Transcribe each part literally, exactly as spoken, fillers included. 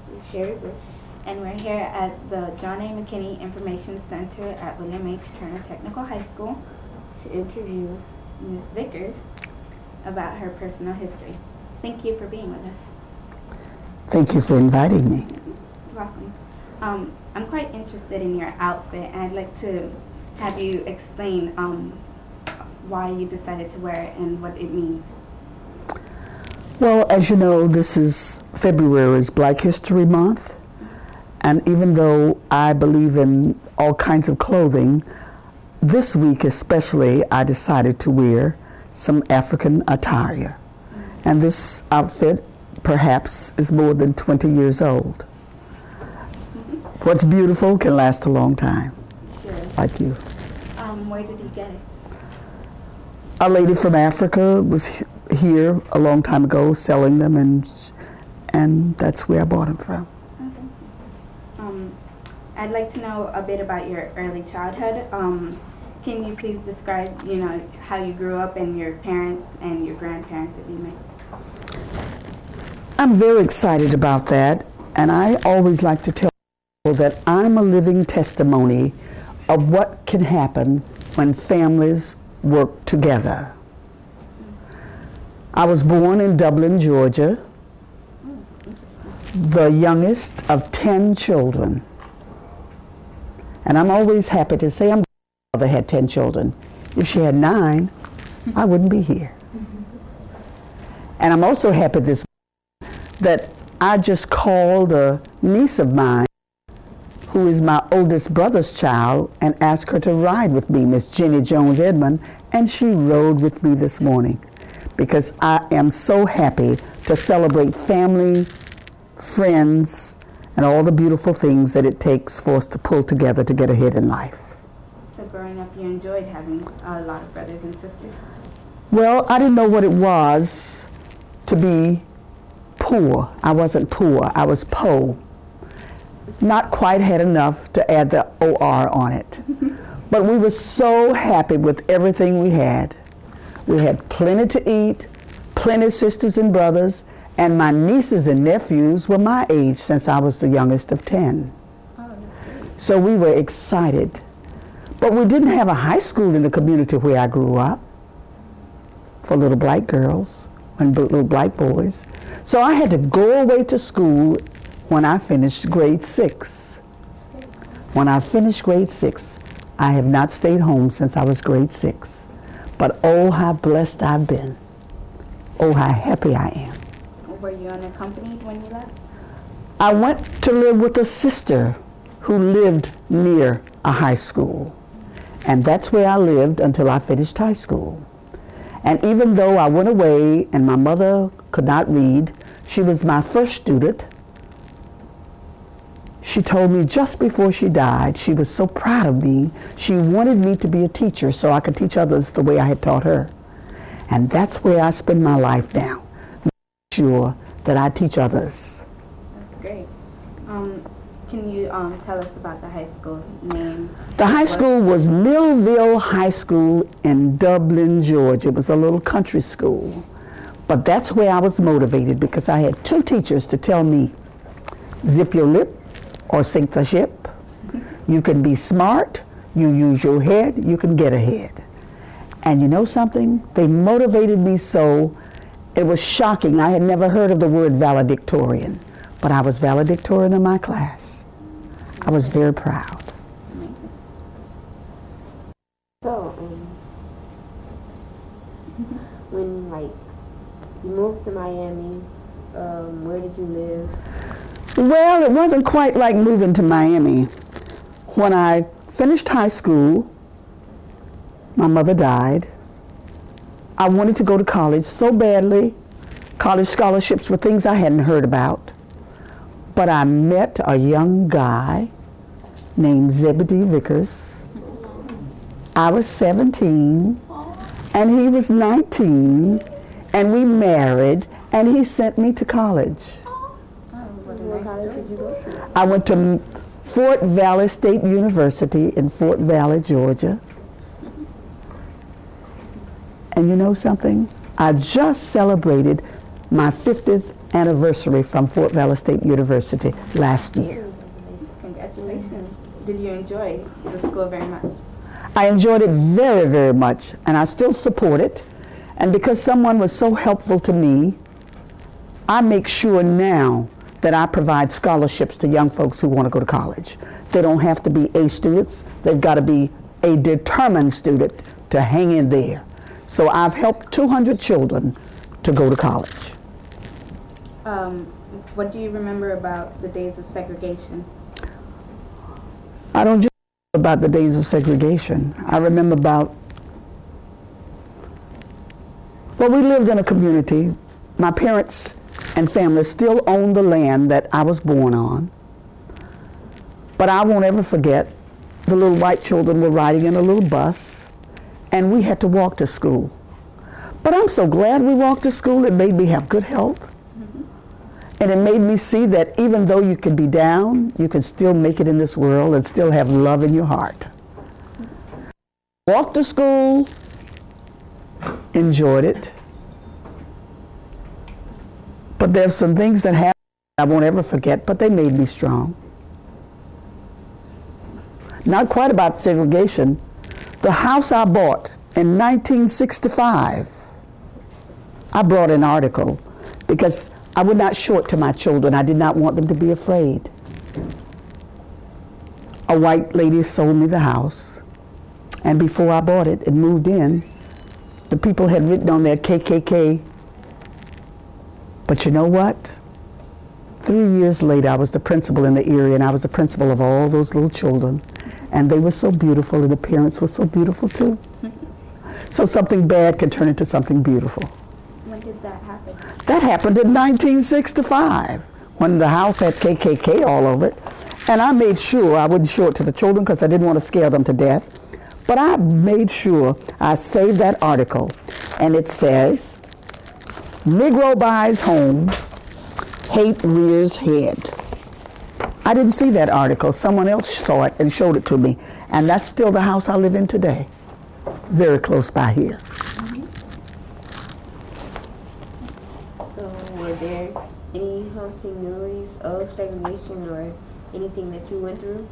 Sherry Bush, and we're here at the John A. McKinney Information Center at William H. Turner Technical High School to interview Miz Vickers about her personal history. Thank you for being with us. Thank you for inviting me. You're welcome. Um, I'm quite interested in your outfit, and I'd like to have you explain um, why you decided to wear it and what it means. Well, as you know, this is February is Black History Month, and even though I believe in all kinds of clothing, this week especially I decided to wear some African attire. And this outfit perhaps is more than twenty years old. What's beautiful can last a long time. Sure. Like you. Um, where did you get it? A lady from Africa was here a long time ago selling them, and and that's where I bought them from. Okay. Um, I'd like to know a bit about your early childhood. Um, can you please describe, you know, how you grew up and your parents and your grandparents that you met? I'm very excited about that, and I always like to tell people that I'm a living testimony of what can happen when families work together. I was born in Dublin, Georgia, the youngest of ten children. And I'm always happy to say I'm mother had ten children. If she had nine, I wouldn't be here. And I'm also happy this that I just called a niece of mine, who is my oldest brother's child, and asked her to ride with me, Miss Jenny Jones Edmond, and she rode with me this morning, because I am so happy to celebrate family, friends, and all the beautiful things that it takes for us to pull together to get ahead in life. So growing up, you enjoyed having a lot of brothers and sisters? Well, I didn't know what it was to be poor. I wasn't poor, I was po. Not quite had enough to add the O R on it. But we were so happy with everything we had. We had plenty to eat, plenty of sisters and brothers, and my nieces and nephews were my age since I was the youngest of ten. Oh, that's great. So we were excited. But we didn't have a high school in the community where I grew up for little black girls and little black boys. So I had to go away to school when I finished grade six. When I finished grade six, I have not stayed home since I was grade six. But oh, how blessed I've been. Oh, how happy I am. Were you unaccompanied when you left? I went to live with a sister who lived near a high school. And that's where I lived until I finished high school. And even though I went away and my mother could not read, she was my first student. She told me just before she died, she was so proud of me, she wanted me to be a teacher so I could teach others the way I had taught her. And that's where I spend my life now, making sure that I teach others. That's great. Um, can you um, tell us about the high school name? The high school was Millville High School in Dublin, Georgia. It was a little country school. But that's where I was motivated, because I had two teachers to tell me, zip your lip or sink the ship. You can be smart, you use your head, you can get ahead. And you know something? They motivated me so, it was shocking. I had never heard of the word valedictorian, but I was valedictorian in my class. I was very proud. So, um, when like you moved to Miami, um, where did you live? Well, it wasn't quite like moving to Miami. When I finished high school, my mother died. I wanted to go to college so badly. College scholarships were things I hadn't heard about. But I met a young guy named Zebedee Vickers. I was seventeen, and he was nineteen, and we married, and he sent me to college. What college did you go to? I went to Fort Valley State University in Fort Valley, Georgia. And you know something? I just celebrated my fiftieth anniversary from Fort Valley State University last year. Congratulations. Did you enjoy the school very much? I enjoyed it very, very much, and I still support it. And because someone was so helpful to me, I make sure now that I provide scholarships to young folks who want to go to college. They don't have to be A students. They've got to be a determined student to hang in there. So I've helped two hundred children to go to college. Um, what do you remember about the days of segregation? I don't just remember about the days of segregation. I remember about, well, we lived in a community. My parents and family still own the land that I was born on. But I won't ever forget, the little white children were riding in a little bus, and we had to walk to school. But I'm so glad we walked to school. It made me have good health. Mm-hmm. And it made me see that even though you can be down, you can still make it in this world and still have love in your heart. Walked to school, enjoyed it. But there's some things that happened I won't ever forget, but they made me strong. Not quite about segregation. The house I bought in nineteen sixty-five, I brought an article because I would not show it to my children. I did not want them to be afraid. A white lady sold me the house, and before I bought it and moved in, the people had written on there K K K. But you know what? Three years later, I was the principal in the area, and I was the principal of all those little children. And they were so beautiful, and the parents were so beautiful too. So something bad can turn into something beautiful. When did that happen? That happened in nineteen sixty-five, when the house had K K K all over it. And I made sure I wouldn't show it to the children because I didn't want to scare them to death. But I made sure I saved that article. And it says, Negro buys home, hate rears head. I didn't see that article. Someone else saw it and showed it to me. And that's still the house I live in today, very close by here. Mm-hmm. So were there any haunting memories of segregation or anything that you went through?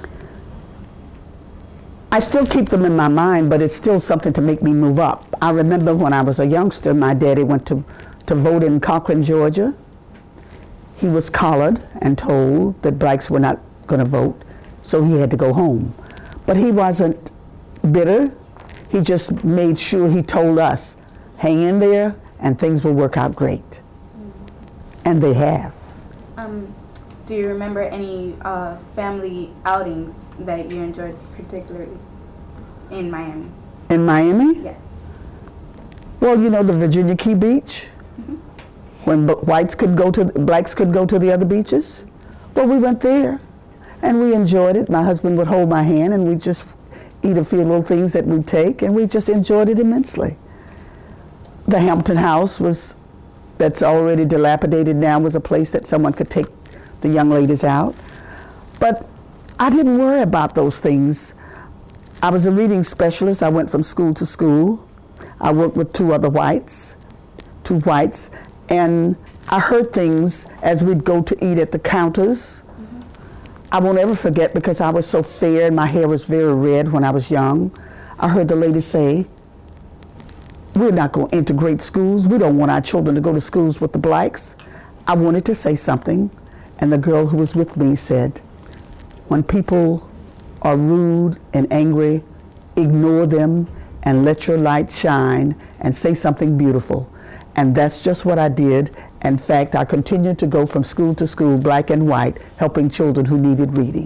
I still keep them in my mind, but it's still something to make me move up. I remember when I was a youngster, my daddy went to, to vote in Cochran, Georgia. He was collared and told that blacks were not going to vote, so he had to go home. But he wasn't bitter. He just made sure he told us, hang in there and things will work out great. Mm-hmm. And they have. Um, do you remember any uh, family outings that you enjoyed particularly in Miami? In Miami? Yes. Well, you know the Virginia Key Beach? Mm-hmm. When b- whites could go to, blacks could go to the other beaches? Well, we went there and we enjoyed it. My husband would hold my hand and we'd just eat a few little things that we'd take, and we just enjoyed it immensely. The Hampton House was, that's already dilapidated now, was a place that someone could take the young ladies out. But I didn't worry about those things. I was a reading specialist. I went from school to school. I worked with two other whites, two whites, and I heard things as we'd go to eat at the counters. Mm-hmm. I won't ever forget, because I was so fair and my hair was very red when I was young. I heard the lady say, we're not going to integrate schools. We don't want our children to go to schools with the blacks. I wanted to say something, and the girl who was with me said, when people are rude and angry, ignore them and let your light shine and say something beautiful. And that's just what I did. In fact, I continued to go from school to school, black and white, helping children who needed reading.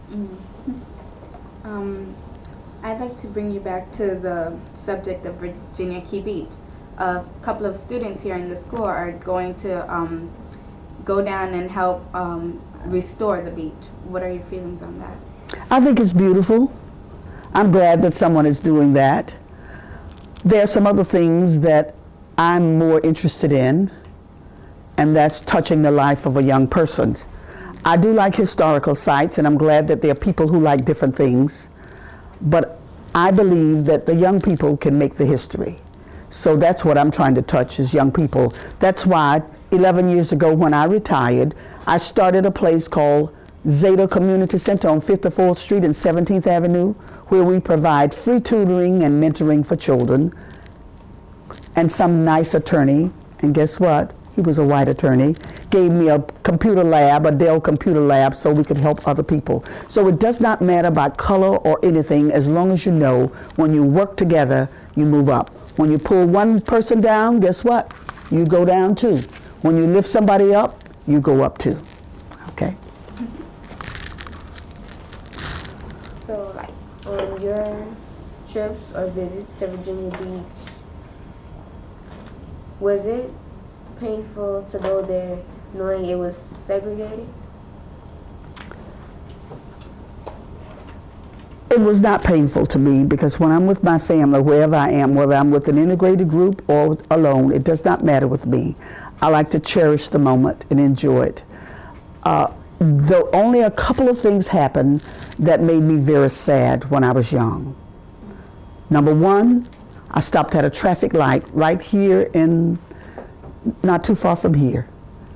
Mm-hmm. um, I'd like to bring you back to the subject of Virginia Key Beach. A couple of students here in the school are going to um, go down and help um, restore the beach. What are your feelings on that? I think it's beautiful. I'm glad that someone is doing that. There are some other things that I'm more interested in, and that's touching the life of a young person. I do like historical sites, and I'm glad that there are people who like different things, but I believe that the young people can make the history. So that's what I'm trying to touch, is young people. That's why eleven years ago when I retired, I started a place called Zeta Community Center on fifty-fourth Street and seventeenth Avenue, where we provide free tutoring and mentoring for children. And some nice attorney, and guess what? He was a white attorney, gave me a computer lab, a Dell computer lab, so we could help other people. So it does not matter about color or anything, as long as you know when you work together, you move up. When you pull one person down, guess what? You go down too. When you lift somebody up, you go up too. Okay? So, like, on your trips or visits to Virginia Beach, was it painful to go there knowing it was segregated? It was not painful to me, because when I'm with my family, wherever I am, whether I'm with an integrated group or alone, it does not matter with me. I like to cherish the moment and enjoy it. Uh, though only a couple of things happened that made me very sad when I was young. Number one, I stopped at a traffic light right here in, not too far from here.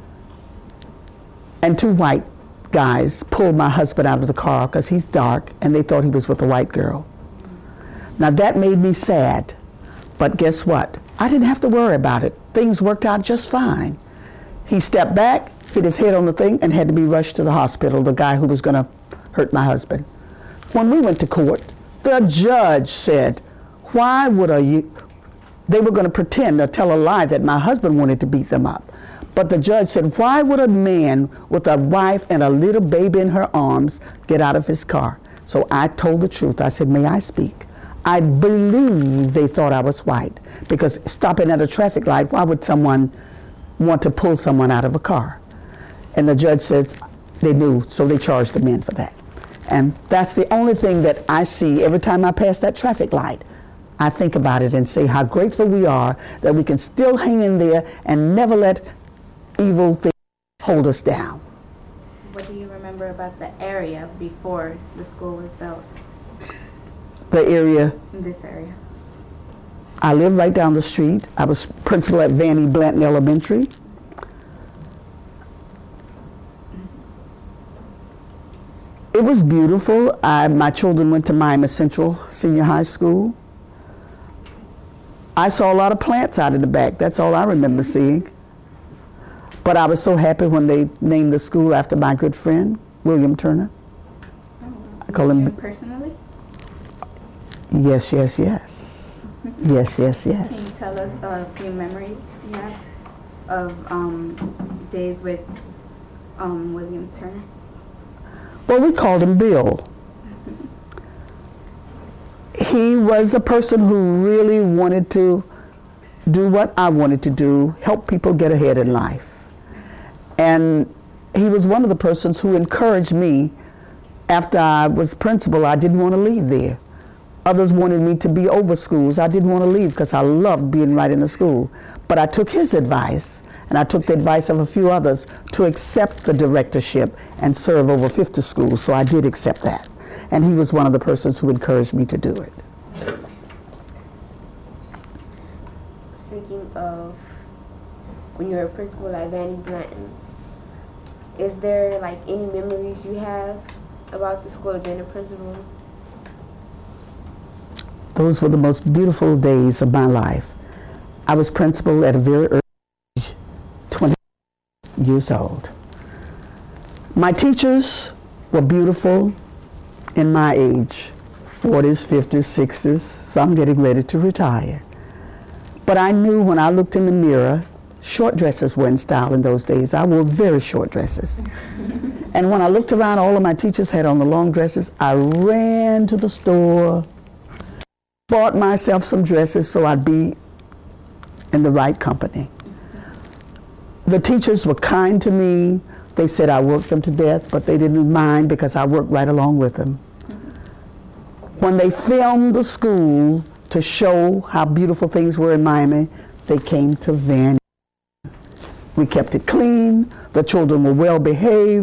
And two white guys pulled my husband out of the car because he's dark, and they thought he was with a white girl. Now that made me sad, but guess what? I didn't have to worry about it. Things worked out just fine. He stepped back, hit his head on the thing, and had to be rushed to the hospital, the guy who was going to hurt my husband. When we went to court, the judge said, why would a you, they were going to pretend or tell a lie that my husband wanted to beat them up. But the judge said, why would a man with a wife and a little baby in her arms get out of his car? So I told the truth. I said, may I speak? I believe they thought I was white, because stopping at a traffic light, why would someone want to pull someone out of a car? And the judge says they knew, so they charged the men for that. And that's the only thing that I see every time I pass that traffic light. I think about it and say how grateful we are that we can still hang in there and never let evil things hold us down. What do you remember about the area before the school was built? The area, In this area. I lived right down the street. I was principal at Vannie Blanton Elementary. It was beautiful. I, my children went to Miami Central Senior High School. I saw a lot of plants out in the back. That's all I remember seeing. But I was so happy when they named the school after my good friend, William Turner. Oh, I call him personally? Yes, yes, yes. Yes, yes, Can you yes. tell us a few memories you have of um, days with um, William Turner? Well, we called him Bill. He was a person who really wanted to do what I wanted to do, help people get ahead in life. And he was one of the persons who encouraged me. After I was principal, I didn't want to leave there. Others wanted me to be over schools. I didn't want to leave because I loved being right in the school. But I took his advice, and I took the advice of a few others to accept the directorship and serve over fifty schools, so I did accept that. And he was one of the persons who encouraged me to do it. Speaking of when you were a principal at Vannie Blanton, is there like any memories you have about the school of being a principal? Those were the most beautiful days of my life. I was principal at a very early age, twenty years old. My teachers were beautiful in my age, forties, fifties, sixties, some getting ready to retire. But I knew when I looked in the mirror, short dresses were in style in those days. I wore very short dresses. And when I looked around, all of my teachers had on the long dresses. I ran to the store, bought myself some dresses so I'd be in the right company. The teachers were kind to me. They said I worked them to death, but they didn't mind because I worked right along with them. When they filmed the school to show how beautiful things were in Miami, they came to Vannie. We kept it clean. The children were well behaved.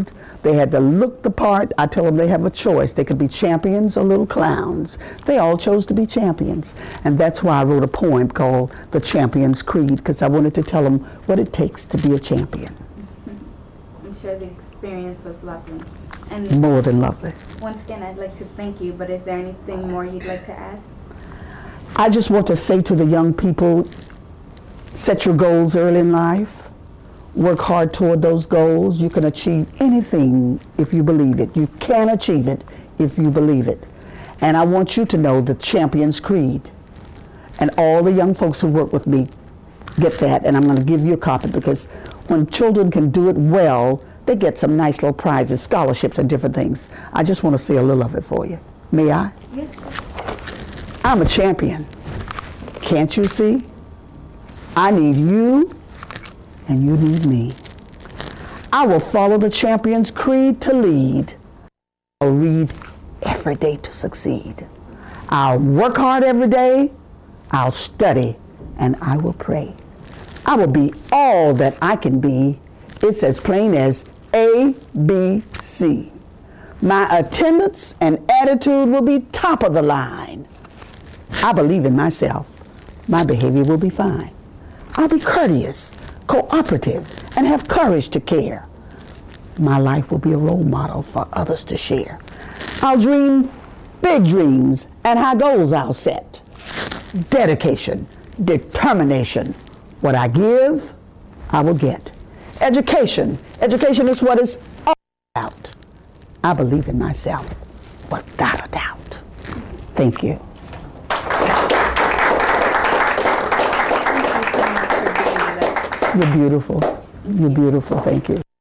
They had to look the part. I tell them they have a choice. They could be champions or little clowns. They all chose to be champions. And that's why I wrote a poem called The Champion's Creed, because I wanted to tell them what it takes to be a champion. I'm sure the experience was lovely. And More than lovely. once again, I'd like to thank you, but is there anything more you'd like to add? I just want to say to the young people, set your goals early in life. Work hard toward those goals. You can achieve anything if you believe it. You can achieve it if you believe it. And I want you to know the Champion's Creed. And all the young folks who work with me get that. And I'm going to give you a copy, because when children can do it well, they get some nice little prizes, scholarships, and different things. I just want to say a little of it for you. May I? Yes. I'm a champion. Can't you see? I need you, and you need me. I will follow the Champion's Creed to lead. I'll read every day to succeed. I'll work hard every day. I'll study, and I will pray. I will be all that I can be. It's as plain as A, B, C. My attendance and attitude will be top of the line. I believe in myself. My behavior will be fine. I'll be courteous, cooperative, and have courage to care. My life will be a role model for others to share. I'll dream big dreams and high goals I'll set. Dedication, determination. What I give, I will get. Education. Education is what it's all about. I believe in myself, without a doubt. Thank you. You're beautiful. You're beautiful. Thank you.